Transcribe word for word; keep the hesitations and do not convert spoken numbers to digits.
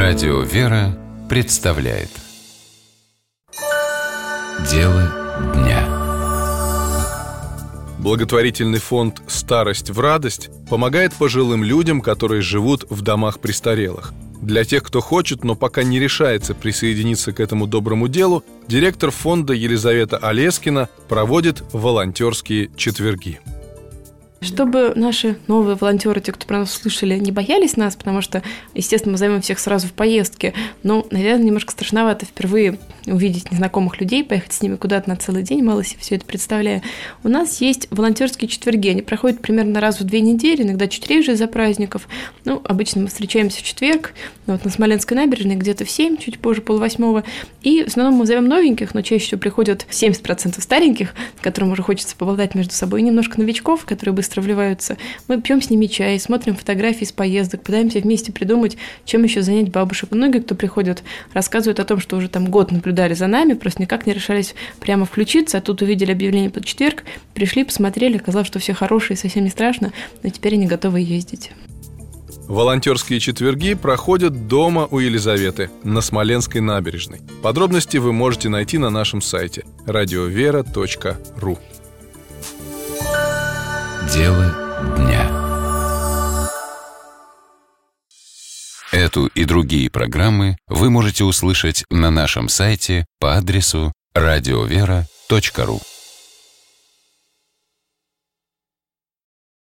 Радио «Вера» представляет Дело дня. Благотворительный фонд «Старость в радость» помогает пожилым людям, которые живут в домах престарелых. Для тех, кто хочет, но пока не решается присоединиться к этому доброму делу, директор фонда Елизавета Олескина проводит волонтерские четверги. Чтобы наши новые волонтеры, те, кто про нас слышали, не боялись нас, потому что, естественно, мы зовем всех сразу в поездке, но, наверное, немножко страшновато впервые увидеть незнакомых людей, поехать с ними куда-то на целый день, мало себе все это представляя. У нас есть волонтерские четверги, они проходят примерно раз в две недели, иногда чуть реже из-за праздников. Ну, обычно мы встречаемся в четверг, вот на Смоленской набережной, где-то в семь, чуть позже полвосьмого, и в основном мы зовем новеньких, но чаще всего приходят семьдесят процентов стареньких, которым уже хочется поболтать между собой, и немножко новичков, которые быстро вливаются. Мы пьем с ними чай, смотрим фотографии с поездок, пытаемся вместе придумать, чем еще занять бабушек. Многие, кто приходят, рассказывают о том, что уже там год наблюдали за нами, просто никак не решались прямо включиться, а тут увидели объявление под четверг, пришли, посмотрели, оказалось, что все хорошие, совсем не страшно, но теперь они готовы ездить. Волонтерские четверги проходят дома у Елизаветы на Смоленской набережной. Подробности вы можете найти на нашем сайте радиовера точка ру. Дело дня. Эту и другие программы вы можете услышать на нашем сайте по адресу радиовера точка ру.